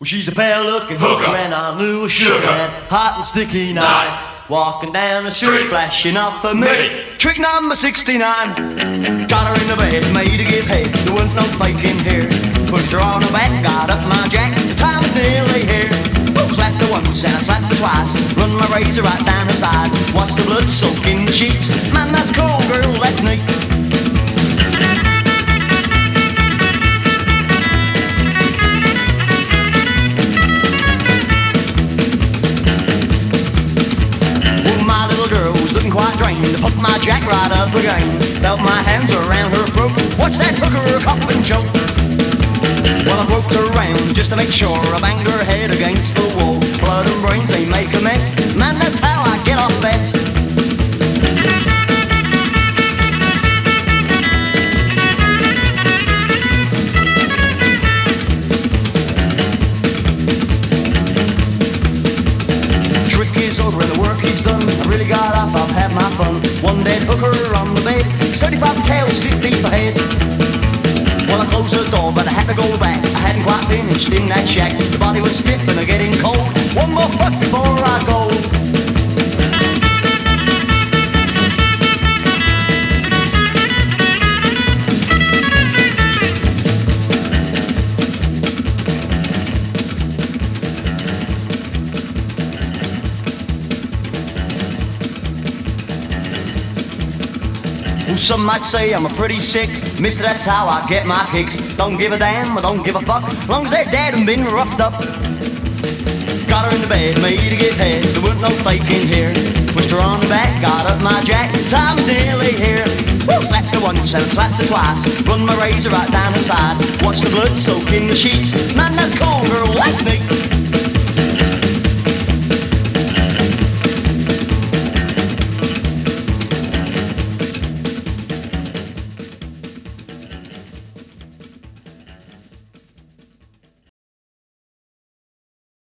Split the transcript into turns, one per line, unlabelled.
Well, she's a bad-looking hooker, and I knew she had hot and sticky night. Walking down the street, flashing up for me. Trick number 69. Got her in the bed, made her give head. There wasn't no faking here. Pushed her on the back, got up my jack. The time was nearly here. Slapped her once and I slapped her twice. Run my razor right down her side. Watch the blood soak in the sheets. Man, that's cool, girl, that's neat. Quite drained, to pump my jack right up again. Felt my hands around her throat. Watch that hooker cough and choke. Well, I poked her around just to make sure. I banged her head against the wall. Blood and brains, they make a mess. Man, that's how I get off best. Trick is over and the work is done. I really got off, I've had my fun. One dead hooker on the bed, 75 tails, 50 for head. Well, I closed the door, but I had to go back. I hadn't quite finished in that shack. The body was stiff and getting cold. One more fuck before I go. Some might say I'm a pretty sick, mister, that's how I get my kicks. Don't give a damn, I don't give a fuck, long as they're dead and been roughed up. Got her in the bed, made her give head, there wasn't no faking here. Pushed her on the back, got up my jack, time's nearly here. Slapped her once and I slapped her twice, run my razor right down her side. Watch the blood soak in the sheets, man, that's cold, girl,